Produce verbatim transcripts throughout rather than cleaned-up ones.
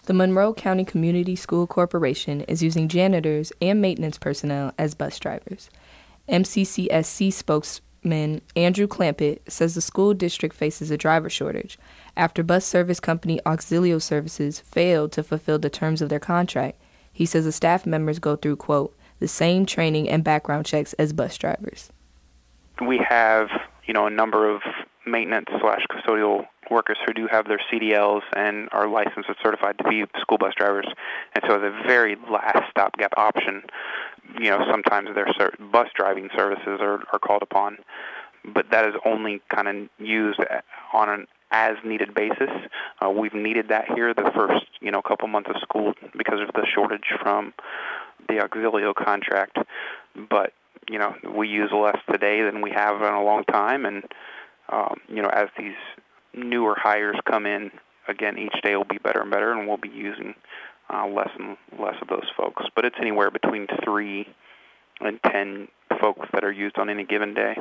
The Monroe County Community School Corporation is using janitors and maintenance personnel as bus drivers. M C C S C spokesman Andrew Clampett says the school district faces a driver shortage after bus service company Auxilio Services failed to fulfill the terms of their contract. He says the staff members go through, quote, the same training and background checks as bus drivers. We have, you know, a number of maintenance slash custodial workers who do have their C D Ls and are licensed and certified to be school bus drivers. And so as a very last stopgap option, you know, sometimes their ser- bus driving services are, are called upon. But that is only kind of used on an as-needed basis. Uh, we've needed that here the first, you know, couple months of school because of the shortage from the Auxilio contract. But, you know, we use less today than we have in a long time. And, um, you know, as these newer hires come in, again, each day will be better and better, and we'll be using uh, less and less of those folks. But it's anywhere between three and ten folks that are used on any given day.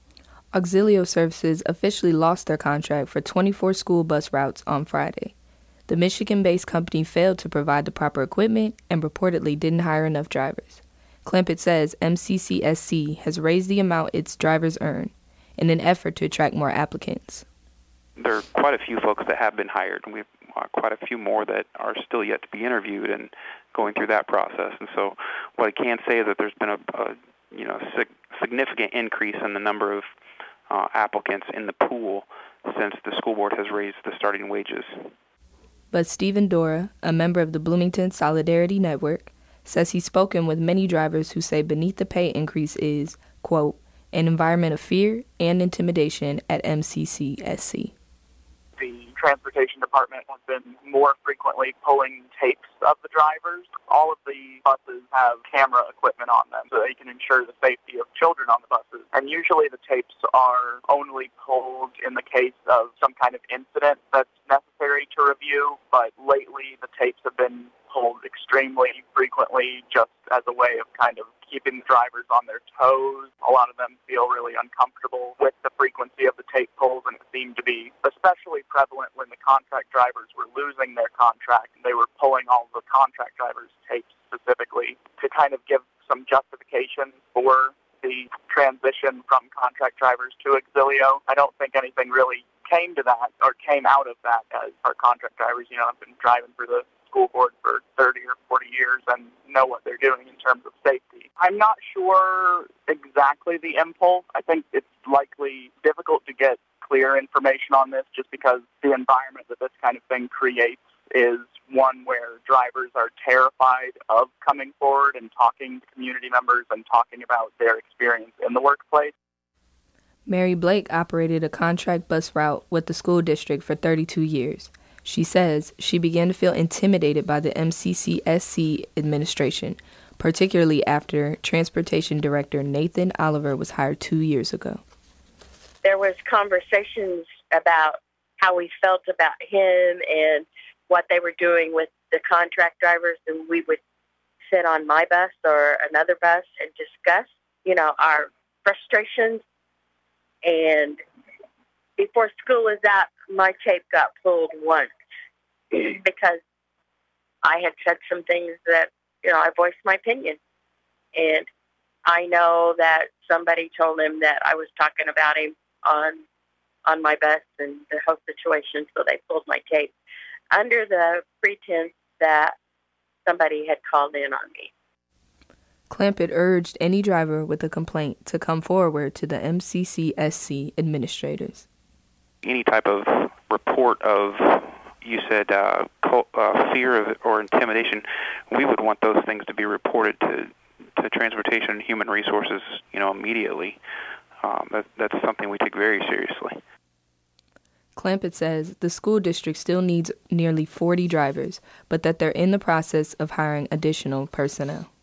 Auxilio Services officially lost their contract for twenty-four school bus routes on Friday. The Michigan-based company failed to provide the proper equipment and reportedly didn't hire enough drivers. Clampett says M C C S C has raised the amount its drivers earn in an effort to attract more applicants. There are quite a few folks that have been hired, and we have uh, quite a few more that are still yet to be interviewed and going through that process. And so what I can say is that there's been a, a you know, sig- significant increase in the number of uh, applicants in the pool since the school board has raised the starting wages. But Stephen Dora, a member of the Bloomington Solidarity Network, says he's spoken with many drivers who say beneath the pay increase is, quote, an environment of fear and intimidation at M C C S C. The transportation department has been more frequently pulling tapes of the drivers. All of the buses have camera equipment on them so they can ensure the safety of children on the buses. And usually the tapes are only pulled in the case of some kind of incident that's necessary to review, but lately the tapes have been pulled extremely frequently just as a way of kind of keeping drivers on their toes. A lot of them feel really uncomfortable with the frequency of the tape pulls, and it seemed to be especially prevalent when the contract drivers were losing their contract and they were pulling all the contract drivers' tapes specifically to kind of give some justification for the transition from contract drivers to Auxilio. I don't think anything really came to that or came out of that, as our contract drivers, you know, have been driving for the school board for thirty or forty years and know what they're doing in terms of safety. I'm not sure exactly the impulse. I think it's likely difficult to get clear information on this just because the environment that this kind of thing creates is one where drivers are terrified of coming forward and talking to community members and talking about their experience in the workplace. Mary Blake operated a contract bus route with the school district for thirty-two years. She says she began to feel intimidated by the M C C S C administration, particularly after Transportation Director Nathan Oliver was hired two years ago. There was conversations about how we felt about him and what they were doing with the contract drivers, and we would sit on my bus or another bus and discuss, you know, our frustrations. And before school was out, my tape got pulled once because I had said some things that, you know, I voiced my opinion. And I know that somebody told him that I was talking about him on on my bus and the whole situation, so they pulled my tape under the pretense that somebody had called in on me. Clampett urged any driver with a complaint to come forward to the M C C S C administrators. Any type of report of, you said, uh, co- uh, fear of or intimidation, we would want those things to be reported to, to Transportation and Human Resources, you know, immediately. Um, that, that's something we take very seriously. Clampett says the school district still needs nearly forty drivers, but that they're in the process of hiring additional personnel.